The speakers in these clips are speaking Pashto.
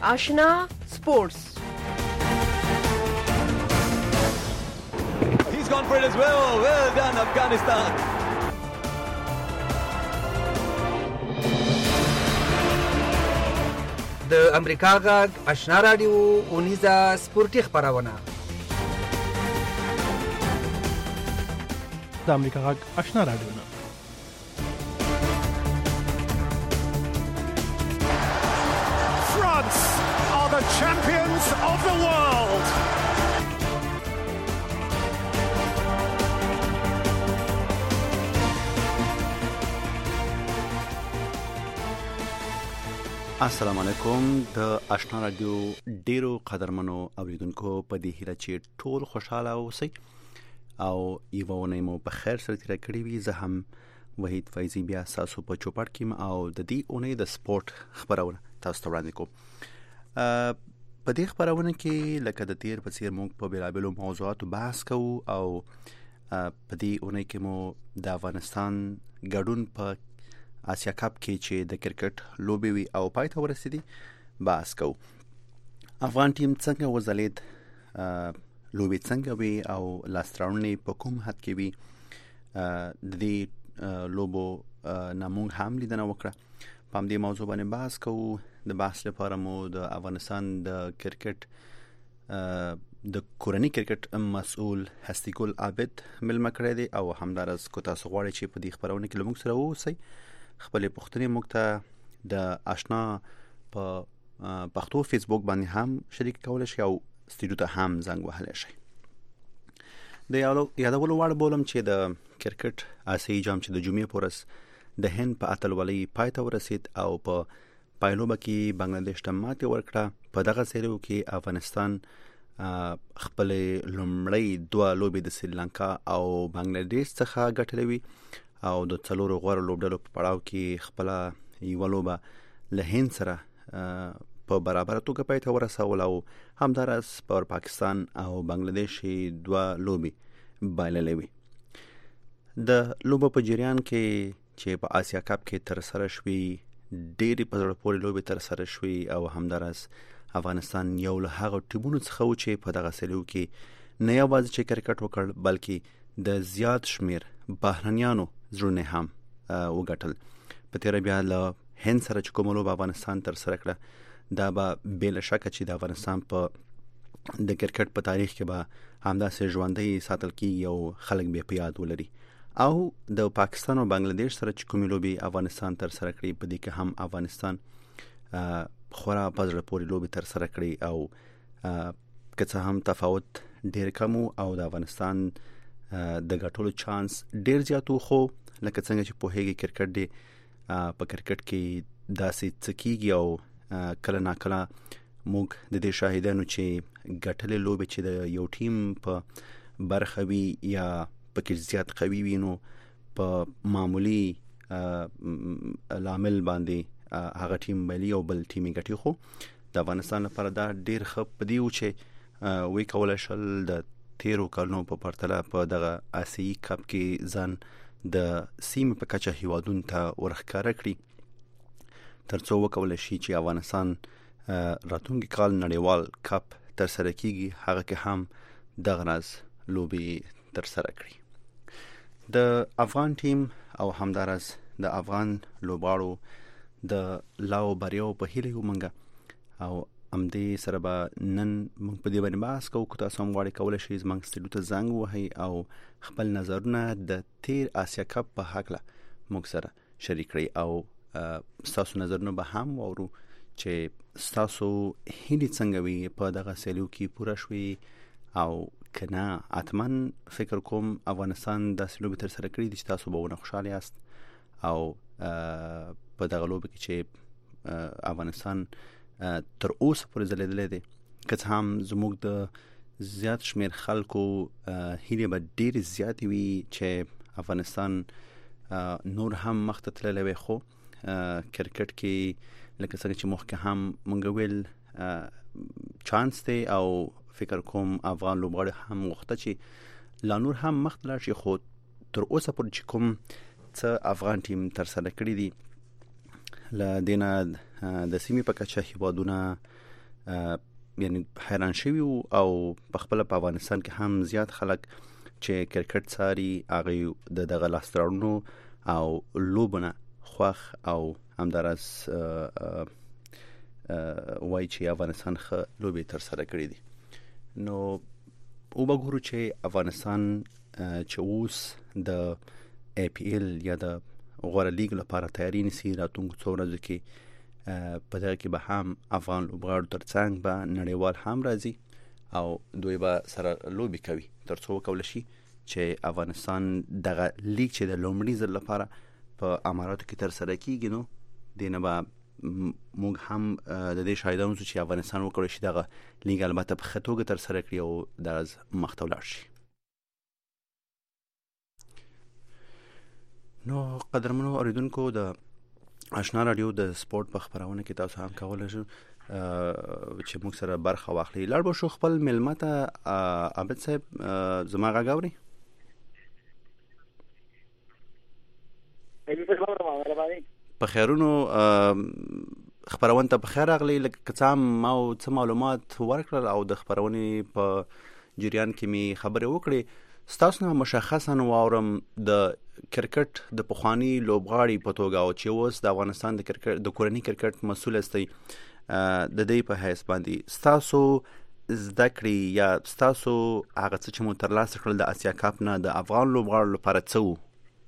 آشنا سپورتس. He's gone for it as well. Well done, Afghanistan. د امریکا غږ آشنا رادیو اونیزه سپورتي خبرونه. د امریکا غږ آشنا رادیو نه France are the champions of the world. السلام علیکم. د آشنا رادیو ډیرو قدرمنو اوریدونکو په دې هیله چې ټول خوشاله اوسئ او یو ونه مو په خیر سره تیر کړی وي. زه هم وحید فیضی بیا تاسو په چوپړ کې او د دې اونۍ د سپورت خبرونه تاسو ته وړاندې کوم. په دې خبرونه کې لکه د تیر په څیر موږ په بیلابیلو موضوعاتو بحث کوو او په دې اونۍ کې مو د افغانستان ګډون په آسیا کپ کې چې د کرکټ لوبي وی او پای ته ورسېدي بحث کوو. افغان ټیم څنګه وځلید، لوبي څنګه وی او لاستراونې په کوم حد کې وی، د دې لوبو نامونږ هم لیدنه وکړه. په همدې موضوع باندې بحث کوو. د بحث لپاره مو د افغانستان د کرکټ د کورنۍ کرکټ مسؤل هستیګل عابد ملما کړی دی او همدارس کو تاسو غواړئ چې په دې خبرونه کې لموږ سره اوسئ، خپل پوښتنې موږ ته د آشنا په پښتو فیسبوک باندې هم شریک کولای شئ او استودیو ته هم زنګ وهلی شئ. د یادولو وړ بولم چې د کرکټ آسیایي جام چې د جمعې په ورځ د هند په اتلولۍ پای ته ورسید او په پایلوبه کې بنگلاديش ته ماتې ورکړه. په دغه سیریو کې افغانستان خپل لومړی دوه لوبې د سریلانکا او بنگلاديش څخه ګټلې وي او د څلورو غوړو لوبډلو په پړاو کې خپل یو لوبه له هند سره په برابر توګه پای ته ورسول او همدارس پر پاکستان او بنگلاديش دوه لوبې بایللې وي. د لوبو په جریان کې چې په آسیا کپ کې تر سره شوي ډېری په زړه پورې لوبې تر سره شوي او همدارس افغانستان یو له هغه ټیمونو څخه و چې په دغه سیریو کې نه یوازې چې کرکټ وکړ بلکې د زیات شمیر بهرنیانو زړونه هم وګټل. په تیر بیا له هند سره چې کوم لوب افغانستان تر سره کړه دا به بلا شک چې د افغانستان په د کرکټ په تاریخ کې به همداسې ژوندۍ ساتل کیږي او خلک به په یاد ولري. او د پاکستان او بنگلاديش سره چې کوم لوبي افغانستان تر سره کړی په دې کې هم افغانستان خورا په زړه پورې لوبي تر سره کړی او که څه هم تفاوت ډیر کم او د افغانستان د ګټلو چانس ډیر زیات خو لکه څنګه چې په هغه کرکټ دی په کرکټ کې داسې څکیږي او کله ناکله موږ د دې شاهدانو چې ګټلې لوبې چې د یو ټیم په برخه وي یا پکې زیات قوي وي نو په معمولی لامل باندې هغه ټیم بلی او بل ټیمي ګټي. خو د افغانستان لپاره دا ډیر ښه پدیو چې وی کولای شل د تیرو کلونو په پرتله په دغه آسیایي کپ کې ځان د سیمې په کچه هیوادونو ته ورښکاره کړي ترڅو وکولای شي چې افغانستان راتلونکي کال نړیوال کپ تر سره کیږي، هغه کې هم دغه راز لوبي تر سره کړي. د افغان ټیم او همدارس د افغان لوبغاړو د لاو بریاو په هیله ومنګه او امدې سره به نن موږ په دې باندې بحث کوو. که تاسو هم غواړئ کولی شئ زموږ استودیو ته زنګ ووهئ او خپل نظرونه د تیر آسیا کپ په هکله موږ سره شریک کړئ او ستاسو نظرونه به هم واورو چې ستاسو هیلې څنګه وي په دغه سیالیو کې پوره شوي او که نه حتما فکر کوم افغانستان داسې لوبې تر سره کړي دي چې تاسو به ونه خوشحاله یاست او په دغه لوبه کې چې افغانستان تر اوسه پورې ځلیدلی دی. که څه هم زموږ د زیات شمیر خلکو هیلې به ډېرې زیاتې وي چې افغانستان نور هم مخته تللی وي، خو کرکټ کې لکه څنګه چې مخکې هم مونږ ویل چانس دی او فکر کوم افغان لوبغاړي هم غوښته چې لا نور هم مخته لاړ شي. خو تر اوسه پورې چې کوم څه افغان ټیم تر سره کړی دي له دینه د سیمې په کچه هیوادونه یعنی حیران شوي او په خپل په افغانستان کې هم زیات خلک چې کرکټ ساري هغه د دغه لاسترونو او لوبونه خوخ او همدارس وای چې افغانستان خ لوبي تر سره کړې دي. نو او وګورو چې افغانستان چې اوس د APL یا د غوړه لیګ لپاره تیاری نیسي راتلونکو څو ورځو کې په دغه کې به هم افغان لوبغاړو ترڅنګ به نړیوال هم راځي او دوی به سره لوبي کوي ترڅو وکول شي چې افغانستان دغه لیګ چې د لومړي ځل لپاره په اماراتو کې تر سره کیږي نو دینه به موږ هم د دې شاهدانو چې افغانستان وکړي شي دغه لیګ البته په خطوګه تر سره کړي او د مخته ولاړ شي. نو قدرمنو اوریدونکو د آشنا رادیو د سپورت په خبرونه کې تاسو هم کولای شئ چې موږ سره برخه واخلي. لړ به شو خپل ملمته عابد صاحب زما غاوري په خیرونو خبرونه ته په خیر اغلی لکه څام ما او څه معلومات ورکړل او د خبرونې په جریان کې می خبره وکړې. ستاسو نه مشخصا واورم د کرکټ د پخوانی لوبغاړي په توګه او چې اوس د افغانستان د کرکټ د کورنۍ کرکټ مسؤل استي د دې په حیث باندې ستاسو زده کړې یا ستاسو هغه څه چې مو ترلاسه کړل د اسیا کپ نه د افغان لوبغاړو لپاره څه وو؟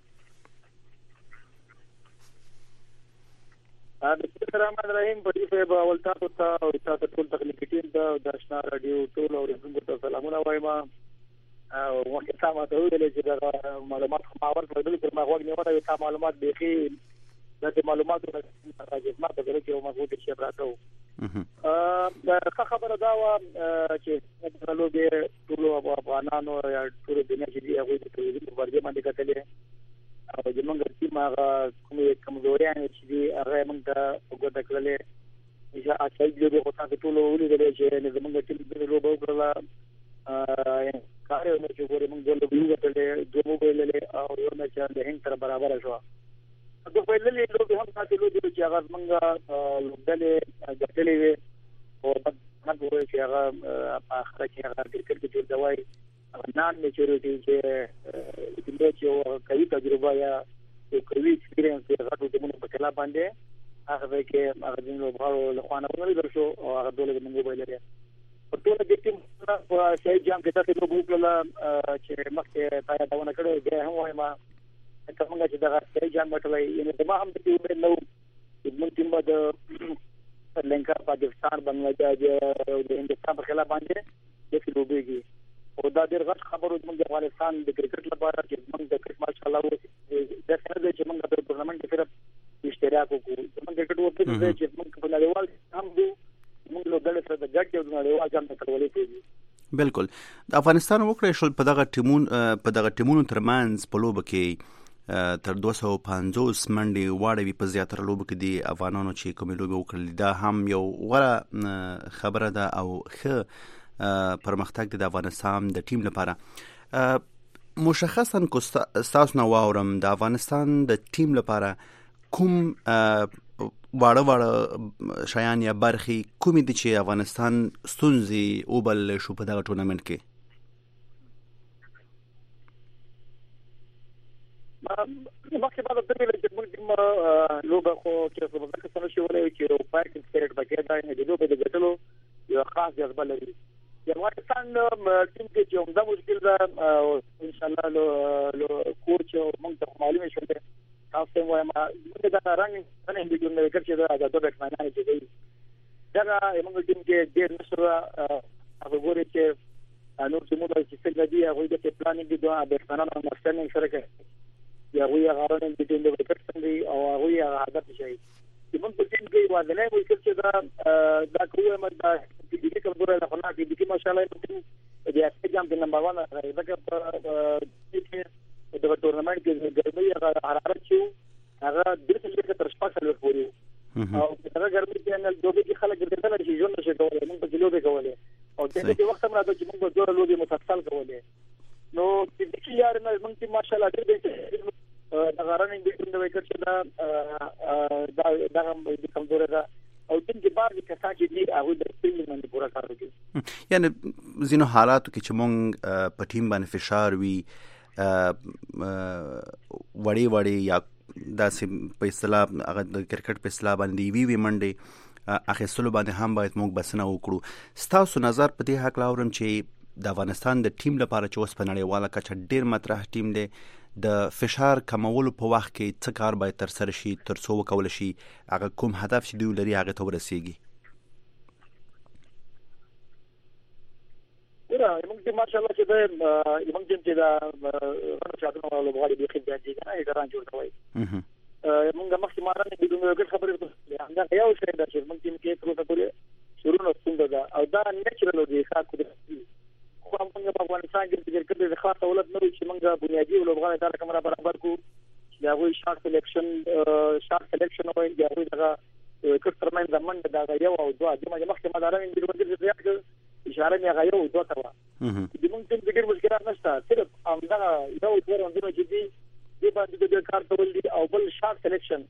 بسم الله الرحمن الرحیم. په دې په اول تاسو ته او تاسو ټول تخنیکی ټیم ته د آشنا رادیو ټول اوریدونکو ته سلامونه وایم او وخت سم ته ویل چې دا معلومات خو ما ورته ویل چې ما غوږ نیوله یو معلومات بيخي د معلوماتو راځي ما ته غوښتل چې ما غوښتل چې راځو دا خبره دا و چې د لوبي ټول افغانانو یا ټول دنیا چې دی هغه د ټولنې ورځې باندې کتلې او د موږ ټیم هغه کومې کمزوريان چې دی هغه موږ ته وګورل کړلې چې اصل لوبي خو تاسو ټول ولیدل چې موږ ټیم د لوبو وکړل کار یو چې ګورې موږ د لوبي وکړلې دوه ویلې او یو نه چې د هند سره برابر شو. د ویلې لوبي هم تاسو لوبي چې هغه موږ لوبلې ګټلې وي او موږ وایو چې هغه په اخر کې هغه کرکټ کې جوړ دوای نان میچورټي چې یو کوي تجربه یا یو کوي ایکسپیرینس هغه د موږ په کلا باندې هغه کې هغه د لوبغاړو له خوانه ولې درشو او هغه ډول د موږ ویلې په ټول د ټیم په شای جام کې تاسو لوبو کړل چې مخکې پای داونه کړو بیا هم وایم څنګه چې دا شای جام مټلای یعنی د ما هم د ټیم نو موږ ټیم د لنکا پاکستان بنگلاديش او د هندستان په خلاف باندې د لوبېږي او دا ډېر غټ خبرو موږ د افغانستان د کرکټ لپاره چې موږ د کرکټ ماشاءالله د څنګه چې موږ د ټورنمنت کې صرف اشتراک وکړو موږ کرکټ وکړو چې موږ په نړیوال هم موږ له دغه سره د ګډ یو نړیوال جام ته کولای شو. بالکل د افغانستان وکړې شو په دغه ټیمونو ترمنځ په لوب کې تر 250 منډي واړوي په زیاتره لوب کې دي افغانانو چې کومې لوب وکړل دا هم یو غوړه خبره ده او ښه پرمختګ د افغانستان د ټیم لپاره. مشخصا کو تاسو نو واورم د افغانستان د ټیم لپاره کوم واړه شایان یا برخي کومې دي چې افغانستان ستونزې او بل شو په دغه ټورنمنت کې؟ مخکې بعد د دې چې موږ لوبه خو چې په دغه څه شو ولې چې یو پارکینګ سپیریټ بګیر دا نه دی لوبه د ګټلو یو خاص جذبه لري. د افغانستان ټیم کې چې همدا مشکل ده ان شاء الله لو کوچ موږ ته معلومه شوه تاسو وایم موږ دا رنګ نه انډیګو نه کړی دا د بیټسمنانو چې دی دا موږ ټیم کې ډېر نشو هغه ګوري چې نور څومره چې څنګه دی هغه د پلانینګ د بیټسمنانو مستنګ سره کوي یا وی هغه رنګ د ټیم د وکټ څنګه او هغه یې هدف شي چې موږ په ټیم کې وازنه وایي چې دا کومه مده د دې کوم ډول نه خلاص دي چې ماشاءالله د اف جام د نمبر 1 راځي دا په د ټورنمنت کې ګرمي حرارت شو هغه د څه تر شپږ سال پورې او هغه ګرمي کې نه دوه کې خلک ګرځیدل چې ژوند نشي کولای موږ په لوبي کولای او د دې وخت هم راځي چې موږ دوه لوبي متفصل کولای نو چې د کلیار نه موږ ماشاءالله دې دا غرانې د وکټ چې دا د کمزوري ده او ټیم کې بعض کسان چې دي هغه د ټیم باندې پورا کار کوي. یعنی زینو حالاتو کې چې مونږ په ټیم باندې فشار وي وړي یا داسې په اصطلاح هغه د کرکټ په اصطلاح باندې وی منډي اخیستلو باندې هم باید موږ بسنه وکړو. ستاسو نظر په دې حق لاورم چې د افغانستان د ټیم لپاره چې اوس په نړیواله کچه ډیر مطرح ټیم دی د فشار کمولو په وخت کې څه کار باید تر سره شي تر څو وکول شي هغه کوم هدف چې دوی لري هغه ته ورسیږي؟ موږ چې ماشاءالله چې موږ چې دا شاتونو له بغاړي به خدمت دي کنه ایران جوړ کوي موږ مخکې مارانه د دوه خبرې ته دا یو څه دا چې موږ کې پروسه کوي شروع نو څنګه دا او دا نیچرل دی ښه کوي خو موږ په افغانستان کې د کرکټ د خاص دولت نه چې موږ بنیادی لوبغاړي دا کومه برابر کو دا وی شارټ سلیکشن وایي دا وی دا کټرمن زمون دا یو او دوه د مخکې مداران د ورځې زیات اشاره نه غيو دوه توا د موږ ټیم کې ډېر مشکلات نشته صرف همدا یو ډېر اندونه چې دي باندې د کار کول دي او بل شارټ سلیکشن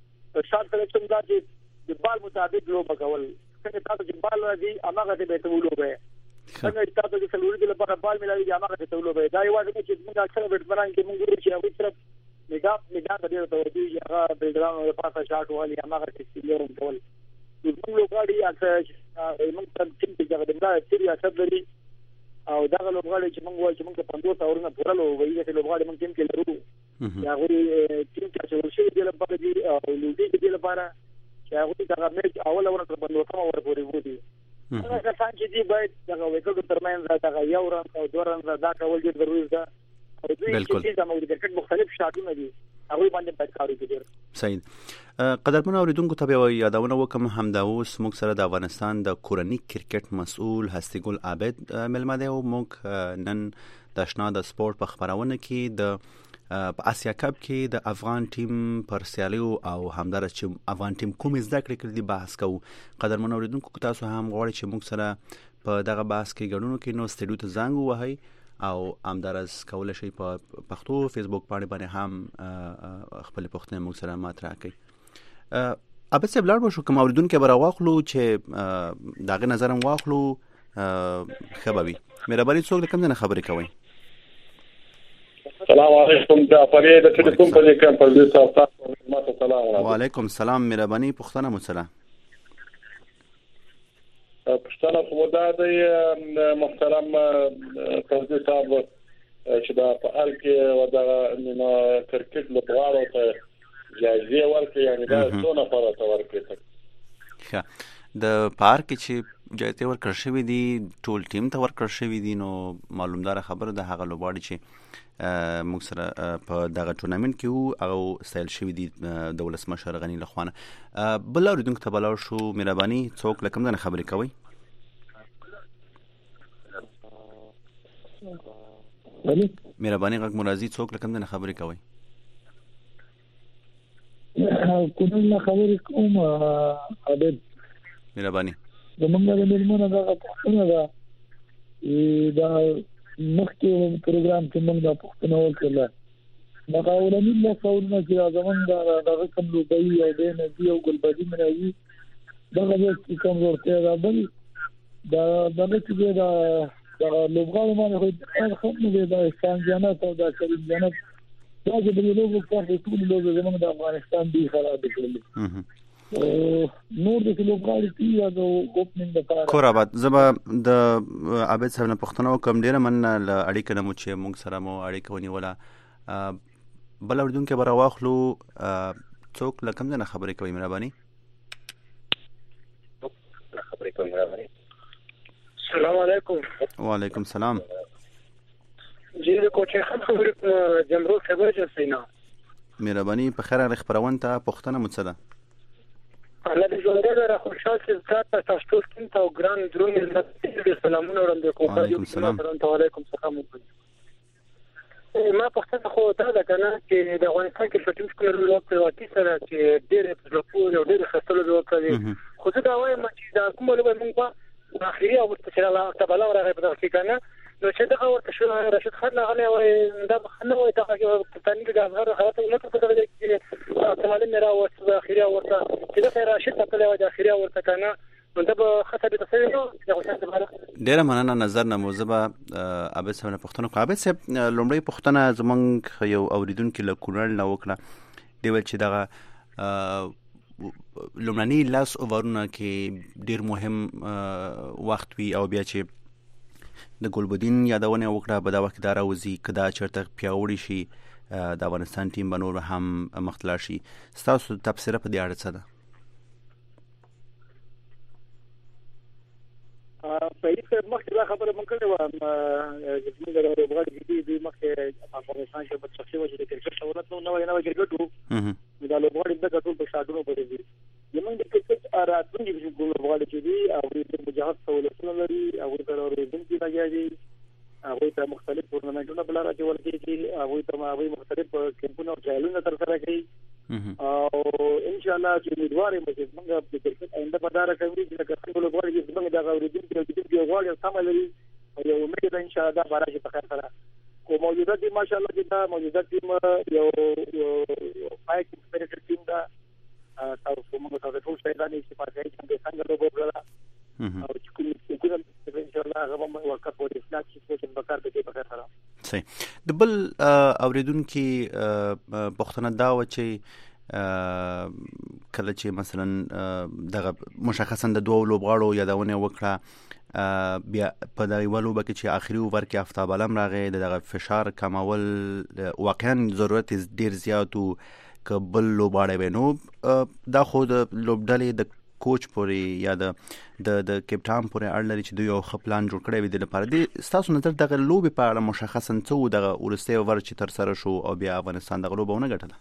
دا چې د بال مطابق لوب کول څنګه تاسو چې بال راځي هغه ته به تولوبه څنګه تاسو چې سلوري د لپاره بال ملایي هغه ته تولوبه دا یو ځکه چې موږ اکثر بیټسمنان کې موږ چې هغه صرف میډا د دې ته ودی هغه بیلګرام او پاسه شاټ والی هغه ته سیلر کول موږ لوګاړي اکثر موږ ټیم کې هغه د سیاست لري او دا لوګاړي چې موږ وایو چې موږ 15 اورونه پوره لوګي چې لوګاړي موږ ټیم کې لرو یا غوړي ټیم چې ورشي د لپاره دي او لوګي د لپاره چې هغه دا میچ اول اورونه تر باندې کوم اور پورې ودی هغه څنګه چې دی باید دا وکړو ترمن دا یو رن او دوه رن دا کول دي ضروري ده او دوی چې زموږ د کرکټ مختلف شاټونه دي هغه باندې باید کار وکړي. صحیح. قدرمن اوریدونکو ته به یادونه وکم همدا اوس موږ سره د افغانستان د کورنی کرکټ مسؤل هستی ګل عابد ملمه دی او موږ نن د آشنا د سپورت په خبرونه کې د په آسیا کپ کې د افغان ټیم پر سیالیو او همدارس چې افغان ټیم کوم زده کړې کړې دي بحث کوو. قدرمن اوریدونکو تاسو هم غواړئ چې موږ سره په دغه بحث کې ګډون وکړئ نو سټډیو ته زنګ ووهئ او همدارس کولای شي په پښتو فیسبوک باندې هم خپل پښتنه موږ سره مطرح کړئ. ابد صاحب لاړ شو کوم اوریدونکو به راوخلو چې داغه نظرم واخلو خبري مهرباني څوک د کوم نه خبرې کوي؟ السلام علیکم دا پرې د ټلیفون په دې کې په دې تاسو ماته سلام علیکم. وعلیکم السلام مهرباني پښتنه مسله پښتنه کومه د محترم قاضي صاحب چې دا په حال کې ودا نو کرکټ لپاره ته جایزه ورکړي یعنی دا څونه فرصت ورکړي. ښه د پارک چې جایزه ورکړ شوې دي ټول ټیم ته ورکړ شوې دي نو معلومدار خبره ده هغه لوباړي چې موږ سره په دغه ټورنمنت کې وو او سایل شوې دي د ولسمشر غنی لخوانه. بل اوریدونکو ته بلار شو مهرباني څوک لکم نه خبرې کوي؟ مهرباني غږ مرضی څوک لکم نه خبرې کوي؟ کومه خبرې کوم عبد مهرباني زمونږ د ملمنه دا پښتنه دا مخکې پروګرام کې موږ دا پښتنه وکړه دا اولنی له څورنه چې زمونږ دا کوم لوبي او د نبی او ګلبدی مرایي دا چې کوم ورته دا بل دا چې دا لوبغاړي باندې خو نه دا څنګه او دا کریم جنت دا چې د لوبو په ټول لوبو زمونږ د افغانستان دی خراب کړل نور د لوبغاړي چې د اوپننګ لپاره کور آباد زما د عابد صاحب نه پښتنه کوم ډیره من اړیکه نه مو چې موږ سره مو اړیکه ونیوله بل اوریدونکو به راواخلو څوک لکم نه خبرې کوي مهرباني؟ السلام علیکم. وعلیکم السلام. جی د کوچه خبرې جمهور خبر جسینا مهرباني په خیر اړه خبرونه ته پښتنه مڅده الله دې زړه را خوشاله چې تاسو ته او ګران درون سلامونه وړاندې کوم. وعلیکم السلام. وعلیکم السلام. ما پښتنه خو ته دا کنه چې د افغانستان کې ټیم سکولر وروته واکې سره چې ډېر په پور او ډېر خستلو وکړي خو دا وایم چې دا کومه له موږ اخیری او چې الله تعالی راغی په دغه کې کنه نو چې دغه ورته شو راشد خان هغه وای دا خنه وای دا کپتانی د هغه حالت ولته په دغه کې کمال میرا ورته د اخیری ورته چې دا راشد په کله د اخیری ورته کنه نو دا به خطر به تسوي نو دا څه خبره ډیره مننه نظر نه موزبه عابد صاحب نه پښتنه عابد صاحب لومړی پښتنه زمونږ یو اوریدونکو له کونړ نه وکړه دی ول چې دغه لومړنی لاس اوورونه کې ډیر مهم وخت وی او بیا چې د ګلبدین یادونه وکړه په دا وخت دا راوځي کدا چرته پیاوړی شي د افغانستان ټیم بنور هم مختلا شي تاسو تفسیر په دې اړه څه ده په مخکې دا خبره مونږ کړې و چې موږ د لوبغاړي دي مخکې افغانستان کې په څه وجه د کرکټ ولته نو نو کرکټ وو دا لوبغاړي د ټول په شاډونو پورې دي زمونږ د کرکټ راتلونکي چې لوبغاړي چې دي او د مجاهد سہولتونه لري او د اورېدونکو راځي هغه ته مختلف ټورنمنټونه بل راځول کېږي هغه مختلف کمپونه او ځایونه تر سره کوي او ان شاء الله چې امیدوار یم چې موږ د کرکټ آینده په دار کوي چې څنګه لوبغاړي چې موږ د اورېدونکو د غواړي سم لري او یو امید ده ان شاء الله دا بارا چې په خیر سره کو موجوده دي ماشاءالله چې دا موجوده ټیم یو پای کې سپیریټ ټیم دا تاسو موږ ته ټول څه دانې چې پاتې چې څنګه لوبغاړي او چې کوم ان شاء الله هغه هم وقت ورته اسناد چې په کار کې په خیر سره صحیح د بل اوریدونکو پښتنه دا و چې کله چې مثلا دغه مشخصا د دوه لوبغاړو یادونه وکړه بیا په دغه ولوبه کې چې اخري اوور کې آفتاب علم راغی دغه فشار کمول واقعا ضرورت ډیر زیات او قبل لوبغاړي ونو دا خود لوبډلې د کوچ پورې یا د کپټان پورې اړ لري چې دوی یو خپلان جوړ کړی وي د لپاره د تاسو نظر دغه لوبي په اړه مشخصا څه دغه ورسته ور چې تر سره شو او بیا افغانستان دغه لوبونه ګټله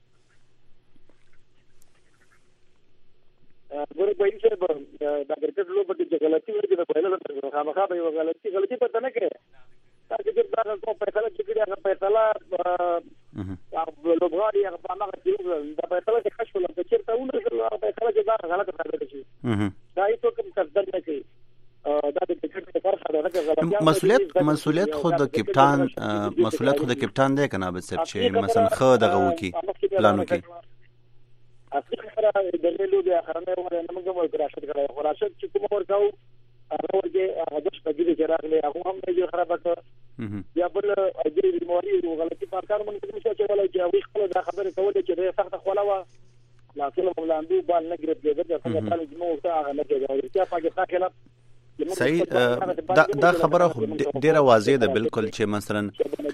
ګورې په دې سره د کرکټ لوبه کې غلطي ورته په پیل خامخا به غلطي پته نه کوي تاسو چې دا کوم فیصله چې کړی هغه فیصله لوبغاړي هغه په هغه کې دا فیصله چې خښول د چیرته ونه فیصله چې دا غلطه ثابت شي دا هیڅ کوم قدر نه کوي دا د کرکټ لپاره غلطه مسؤلیت خود د کپټان مسؤلیت خود د کپټان دی کنه به چې مثلا خو دغه وکی پلان وکي اصل خبره د لیلو د اخرنه عمر نه موږ مو راشد کړو راشد چې کوم ورکاو هغه ورګه هغه د شپږ دي راغلي هغه هم نه خراب کړ یا بل اجري موري او غلطي کار مونږ چې ولا چې هغه خپل دا خبره کوله چې سخت خلا وا لکه مولاندو بال نه ګرځي دا څنګه بال جمهور ته هغه نه ګرځي چې پاکستان خلاف صحیح دا خبره ډیره واضح ده بالکل چې مثلا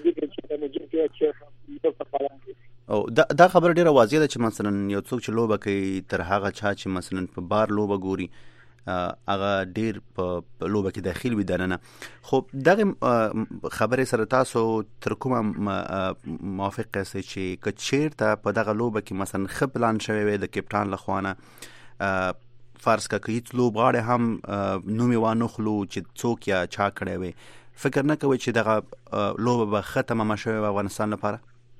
او دا خبره ډیره واضح ده چې مثلا یو څوک چې لوبه کوي تر هغه چا چې مثلا په بار لوبه ګوري هغه ډیر په لوبه کې داخل وي دننه خو دغه خبره سره تاسو تر کومه موافق یاست چې کچیرته په دغه لوبه کې مثلا خپلان شوی وي د کپټان لخوانه فرض کا کیت لوبغاړي هم نومي وانه خلو چې څوک یا چا کړي وي فکر نه کوي چې دغه لوبه به ختمه مشوي په افغانستان لپاره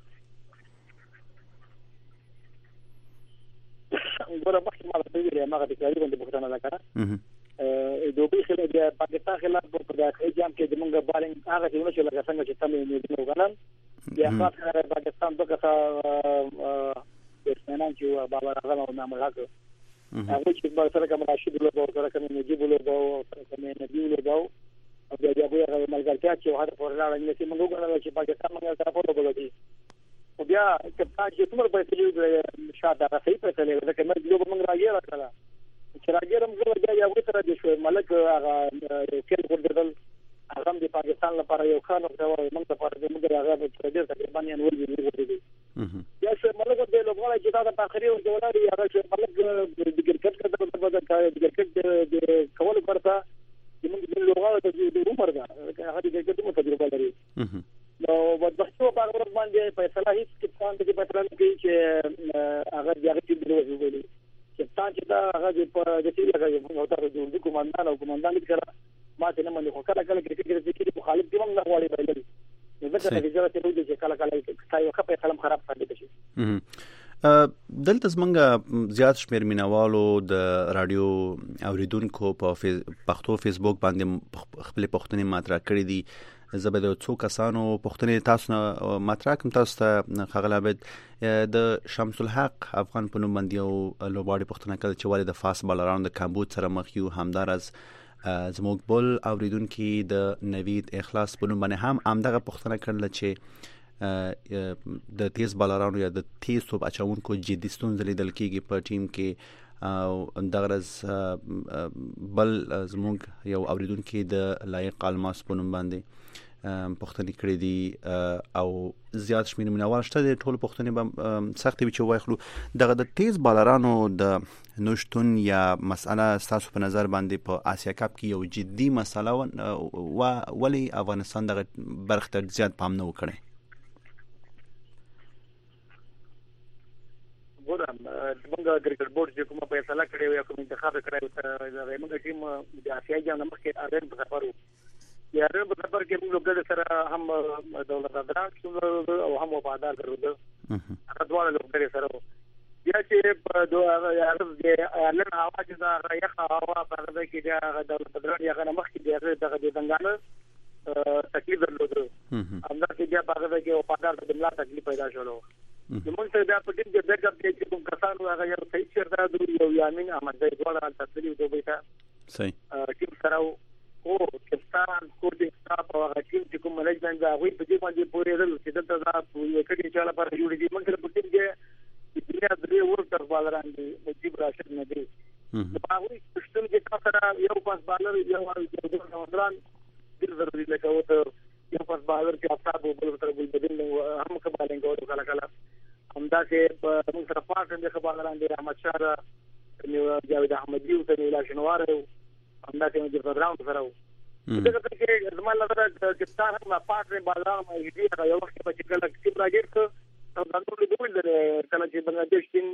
ګوره مخکې ما ته ویلي هغه د کاري باندې پوښتنه وکړه دوبي خلک د پاکستان خلاف په داخلي جام کې د موږ بالینګ هغه څه ونه چې لکه څنګه چې تمه یې نو غنن بیا خاصه پاکستان دغه اسمنان چې بابا راغله او نامه راکړه هغه چې په سره کوم راشد له سره کوم نجيب له سره کوم نبی له او بیا هغه ملګرتیا چې هغه په لاره نه چې موږ غواړو چې پاکستان موږ سره په لوبه وکړي او بیا کپتان چې څومره په تلویزیون شاته راځي په تلویزیون دا کومه لوبه موږ راځي راځه چې راځي موږ بیا یو تر دې شو ملک هغه کېل ورګدل هغه د پاکستان لپاره یو خان او موږ لپاره موږ هغه په دې تقریبا یې ورګي ورګي یا چې ملک د لوبغاړي چې دا په اخري او جوړاري هغه چې ملک د کرکټ د کرکټ د کول پرته چې موږ د لوبغاړي د عمر دا هغه د کرکټ مو تجربه لري نو بدبختو په هغه باندې فیصله هیڅ کپتان د فیصله کوي چې هغه د هغه ټیم دی ویلي کپتان چې دا هغه په د ټیم هغه یو تر د کومندان او کومندان سره ماته نه مني خو کله کله کرکټ کې مخالف دي موږ نه غواړي بایلل نو دا چې وزارت ته چې کله کله تاسو خپل قلم خراب ثابت شي دلته زمونږ زیات شمیر مینوالو د رادیو اوریدونکو په پښتو فیسبوک باندې خپل پښتني ماطرح کړی دي زه به د څو کسانو پوښتنې تاسو نه مطرح کوم. تاسو ته ښاغلی عابد د شمس الحق افغان په نوم باندې یو لوبغاړي پوښتنه کړې چې ولې د فاست بالرانو د کمبود سره مخ یو. همداراز زموږ بل اوریدونکي د نوید اخلاص په نوم باندې هم همدغه پوښتنه کړله چې د تیز بالرانو یا د تیز توپ اچونکو جدي ستونزې لیدل کېږي په ټیم کې. او دغرض بل زموږ یو اوریدونکي د لایق الماس په نوم باندې پوښتنې کړې دي او زیات شمېر مینوال شته. د ټولو پوښتنې به سختې وي چې وایخلو. دغه د تیز بالرانو د نشتون یا مسأله ستاسو په نظر باندې په آسیا کپ کې یو جدي مسأله ولې افغانستان دغه برخې ته زیات پام نه وکړی؟ ګورم موږ کرکټ بورډ چې کومه فیصله کړې وي کوم انتخاب کړی و موږ ټیم د آسیایي جام مخکې ارن په سفر وو. یا ارن په سفر کې موږ ګډ سره هم دولت ادراک او هم وفادار درلود. هغه دواړه لوبډلې سره وو. بیا چې په دوه ارن هوا چې دا یخ هوا په هغه کې د دولت ادراک یا غنه مخکې دغه د دنګانه تکلیف درلود. همدا چې بیا په هغه کې وفادار د ملا تکلیف پیدا شول. زمونږ ته بیا په ټیم کې بیک اپ کې کوم کسانو هغه یو صحیح چیرته د یو یامین احمد زید والا تسلیو دوی ته صحیح ټیم سره او کپتان کوډینګ سټاف او هغه ټیم چې کوم مینجمنت دا غوي په دې باندې پورې ورل چې دلته دا یو کډي چې لا پر جوړ دي. موږ په ټیم کې د دنیا درې ورکر بالران دي مجيب راشد نه دي. دا غوي سیستم کې تاسو یو پاس بالر یو ډران د ضروري لکه وته یو پاس بالر چې افتاب بل تر بل بدل هم کبالنګ او کله کله همدا چې په موږ سره پاتې د خبران دي احمد شاه نو جاوید احمدی او ته ویلا شنوار همدا چې د راوند سره دغه کې زموږ لپاره چې تاسو هم پاتې بازار مې دي یو وخت په چې کله چې راګیر او دا نور ډول کله چې بنگلاديش ټیم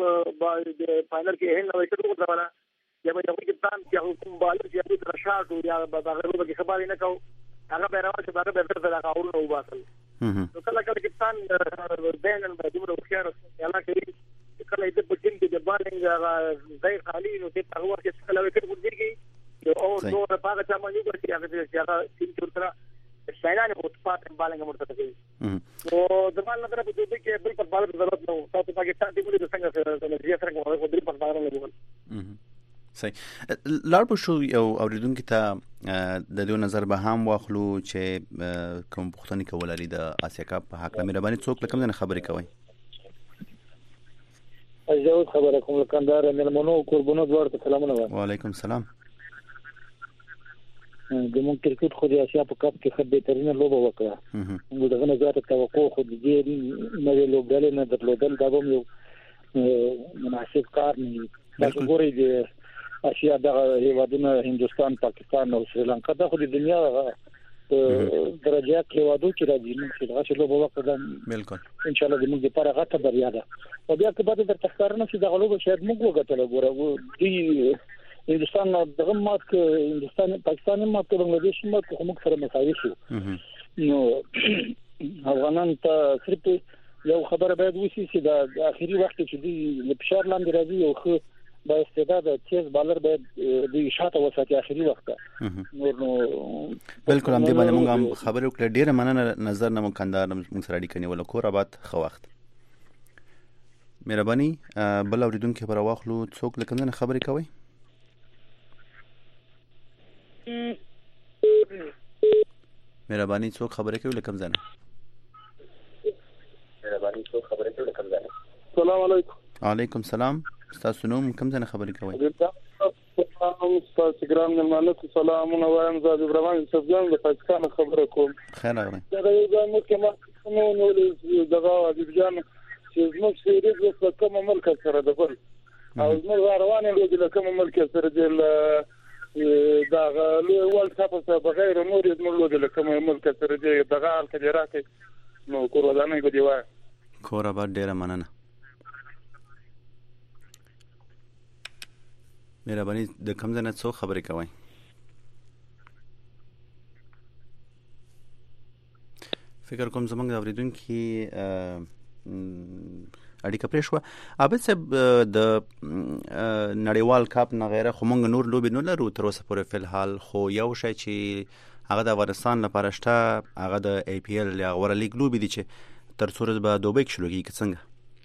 د فائنل کې هند نوې کړو دا ولا یا به یو کپتان چې حکومت بالر چې د رشاد او یا به هغه به خبرې نه کو هغه به راوځي هغه به تر څنګه اورو وباسل. نو کله کله کپتان دینن به دومره وخیار یاله کوي کله دې په ټیم کې د بالینګ ځای خالی نو ته هغه چې کله وکړ ورځي او نو په هغه ځای باندې چې هغه ټیم تر شایانه په پاتې بالینګ مرته کوي. نو د بال نظر په دې کې بل پر بالر ضرورت نه تاسو پاکستان ټیم د څنګه سره د ریاست څنګه په دې پر بالر لګول. صحیح. لار په شو یو اوریدونکو ته د دې نظر به هم واخلو چې کوم پوښتنه کول لري د آسیا کپ په حق لمر باندې څوک لکم نه خبرې کوي. اجازه خبره کوم کندهار ملمنو قربانو دوړ سلامونه. وعلیکم السلام. د مونږ کرکټ خو د آسیا په کپ کې خدای ترینه لوبه وکړه. موږ دغه نظر توقع خو د دې نوې لوبډلې نه درلودل دا به یو مناسب کار نه. دا ګوري د آسیا دغه هیوادونه هندستان پاکستان او سریلانکا دا خو د دنیا درجه کې هیوادو کې راځي. موږ دغه څه لوبه وکړه بالکل ان شاء الله د موږ لپاره غټه بریا ده. او بیا که بعد در تخکارنه چې دغه لوبه شاید موږ وګټل ګوره دی هندستان دغه مات ک هندستان پاکستان مات ک بنگلاديش مات ک موږ سره مساوي شو. نو افغانان ته صرف یو خبره باید وشي چې د اخیری وخت چې دی لپاره لاندې راځي او خو با استعداد تیز بالر باید د شاته وساتي اخیری وخت. نو بالکل هم دې باندې موږ هم خبرې وکړې. ډیره مننه نظر نه مکندار موږ سره اړیکه نیول کور آباد خو وخت. مهرباني بل اوریدونکو خبر واخلو څوک لکه نه خبرې کوي. مهرباني څوک خبرې کوي لکه ځنه. مهرباني څوک خبرې کوي لکه ځنه. السلام علیکم. وعلیکم السلام. تاسو نوم کوم ځنه خبرې کوي؟ تاسو ګرام ملمنو سلامونه وایم. زاد ابراهیم صفجان د پاکستان خبره کوم. خیر راغلی. دا یو مکه ما نو دغه عزیزجان چې موږ سیریز په کوم ملک سره د بل او موږ روانه لږ د کوم ملک سره د دا ول تاسو په بغیر نور موږ د کوم ملک سره دغه حال کې راکې نو کور ودانې کو دی وای کور آباد. ډیره مننه. مهرباني د کوم ځای نه څو خبرې کوي؟ فکر کوم زمونږ د اوریدونکي اړیکه پرې شوه. عابد صاحب د نړیوال کپ نه غیره خو موږ نور لوبې نه لرو تر اوسه پورې فلحال، خو یو شی چې هغه د افغانستان لپاره شته، هغه د ای پی ایل یا غوره لیګ لوبې دي چې تر څو ورځې به دوبۍ کې شروع کېږي. څنګه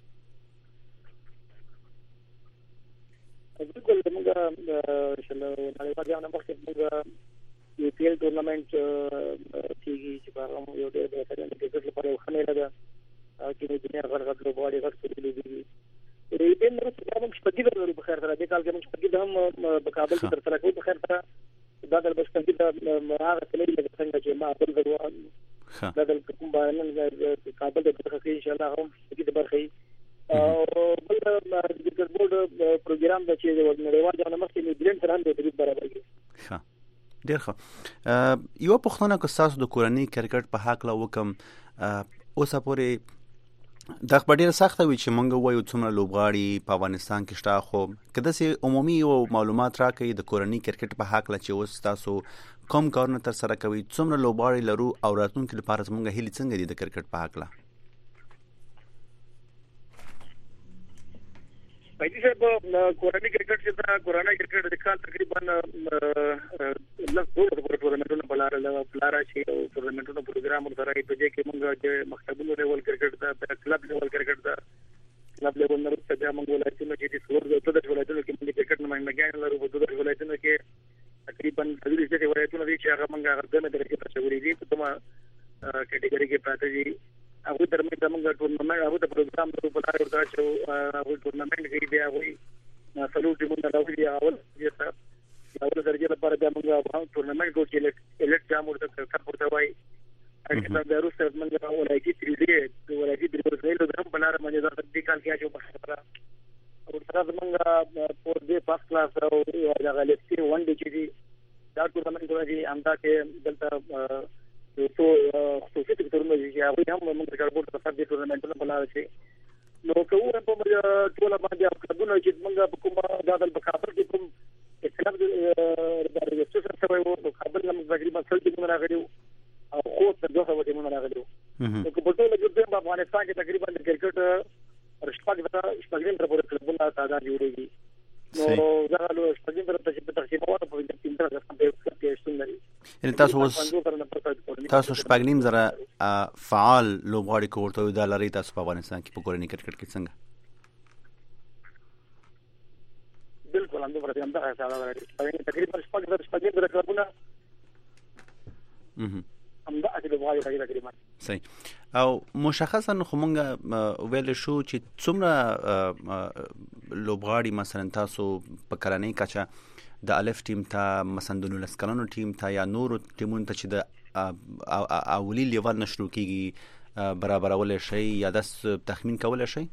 بالکل موږ نړیوال جام نه مخکې موږ ای پی ایل ټورنمنټ کېږي چې هغه یو ډېر بهترین کرکټ لپاره یو ښه میله ده چې د دنیا غټ لوبغاړي غټ لوبې دي. ای پی ایل وروسته موږ شپږیزه لرو په خیر سره، دې کال کې موږ شپږیزه هم په کابل کې ترسره کوو په خیر سره. دا د شپږیزه هغه کلي لکه څنګه چې ما بل درو دا د کوم باندې کابل د برخه کې ان شاء الله هم شپږیزه برخه او بل د کرکټ بورډ پروګرام د چې نړیوال جام مخکې نیوزیلند سره هم د تدریس برابر کړي. ښه، ډېر ښه. یو پوښتنه که تاسو د کورنۍ کرکټ په هکله وکم، اوسه پورې دا خبره ډېره سخته وي چې موږ وایو څومره لوبغاړي په افغانستان کې شته، خو که داسې عمومي او معلومات راکړئ د کورنۍ کرکټ په هکله چې اوس تاسو کوم کارونه ترسره کوئ، څومره لوبغاړي لرو او راتلونکي لپاره زموږ هیلې څنګه دي د کرکټ په هکله؟ باید صاحب کورنۍ کرکټ چې دا کورنۍ کرکټ د کال تقریبا لږ ډېر ټورنمنټونه بلاره شي او ټورنمنټونو پروګرام ورسره په دې کې موږ د مکتبونو لیول کرکټ دا کلب لیول کرکټ دا کلب لیول نه ورته دا موږ ولایتونو کې د څلور د ولایتونو کې موږ کرکټ نمائندګان لرو په دوه ولایتونو کې تقریبا د دې ولایتونو دي چې هغه موږ هغه دمه درکې په شوري دي په کومه کټګوري کې پاتې دي. هغه ترمنځ موږ ټورنمنټ هغه د پروګرام په بلاره ورته چې هغه ټورنمنټ کې دی هغه څلور ټیمونه راوړي اول اول درجه لپاره د موږ ټورنمنټ کو چې الټ جام ورته کړه وای اګه دا روسه موږ ولایتي تریلې ورسېلو د هم بلاره باندې د دې کال کې اچو په او تر موږ په دې پاس کلاس او هغه لستی ون ډي چې دا ټورنمنټ راځي امدا کې دلته تو خصوصي ټورنمنټ چې هغه هم موږ کاربورډ په سر دې ټورنمنټونو بلاره شي. نو کومه په ټول باندې کډونه چې موږ په کومه دادل په کابل کې کوم کلب د رجسټریشن سره وو کابل موږ تقریبا 30 ټیمونه راغلي او خو تر 200 ټیمونه راغلي. نو په ټول کې په افغانستان کې تقریبا د کرکټ شپږ تر پورې کلبونه تعداد جوړيږي. نو دا له شپږ تر تقریبا په دې ټیم سره کې شتون لري. یعنی تاسو شپږ نیم زره فعال لوبغاړي کوورته د لري تاسو په افغانستان کې په کورنۍ کرکټ کې څنګه؟ بالکل هم د پرته هم دا حساب تقریبا شپږ زره کلبونه هم دا اکیدوالي تقریبا صحیح. او مشخصا خو مونږ ویل شو چې څومره لوبغاړي مثلا تاسو په کلنۍ کچه د الف ټیم ته مثلا د 19 کلنو ټیم ته یا نورو ټیمونو ته چې د اولی لیول نشرو کیږي برابرول شي یا د تخمین کول شي؟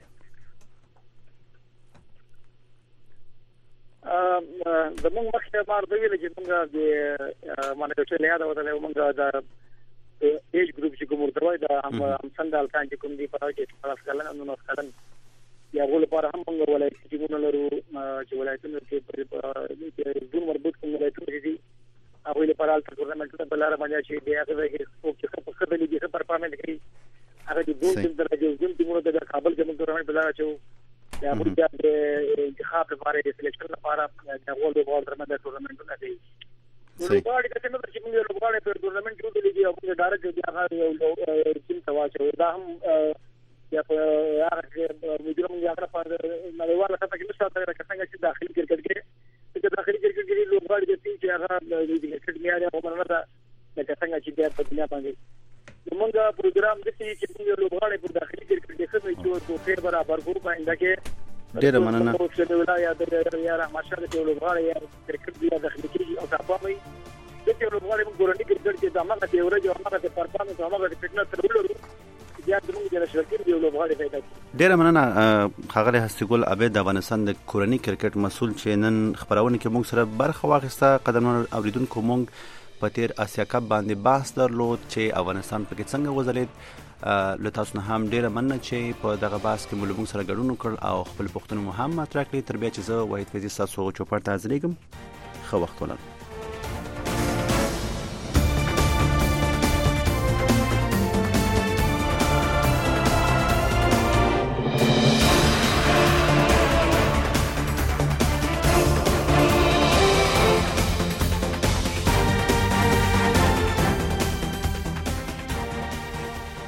د موږ مخکې مار دی چې موږ د مانه چې له یاد وته موږ د ایج ګروپ چې کوم ورته دا هم سندال کان چې کوم دی په کې خلاص کړل نو کړل یا ول پر هم موږ ولایت چې موږ لرو چې ولایتونو کې د مربوط کوم ولایتونه دي هغه لپاره الټر ټورنمنټونه بلاره باندې چې دی هغه چې په خبرې دي چې پرفارمنس کوي هغه د دوه تیم درجه د ټیمونو د کابل کې موږ ټورنمنټ بلاره چې یا موږ د انتخاب لپاره د سلیکشن لپاره د ول د بال درمه د ټورنمنټونه دي. نو لوبغاړي د څنګه چې موږ لوبغاړي په ټورنمنټ کې ودلېږي او موږ ډایرکټ دی هغه یو ټیم تواچو دا هم یا په هغه مدیرم یا په نړیواله سطح کې نشته چې څنګه چې داخلي کرکټ کې داخلي کرکټ کې لوبغاړي د ټیم چې هغه د کرکټ معیار او مرنه ده څنګه چې په دنیا باندې موږ پروګرام د چې موږ لوبغاړي په داخلي کرکټ کې څه چې په خیر برابر ګروپ باندې کې ډېر مننه. د ولایت د یا رحمت د لوبغاړي یا کرکټ دی داخلي کې او تاسو د لوبغاړي په کورنۍ کرکټ کې د امانت دی ورځ او امانت پرفارمنس او امانت فټنس ترولو ډیره مننه ښاغلی هستیګل عبید د افغانستان د کورنۍ کرکټ مسؤل چې نن خبرونه کې موږ سره برخه واخیسته. قدرمن اوریدونکو موږ په تیر اسیا کپ باندې بحث درلود چې افغانستان پکې څنګه وځلید. له تاسو نه هم ډیره مننه چې په دغه بحث کې موږ سره ګډون وکړ او خپل پوښتنې مو هم مطرح کړې. تر بیا چې زه وحید فیضي ستاسو چوپړ ته حاضرېږم. ښه وخت ولرئ.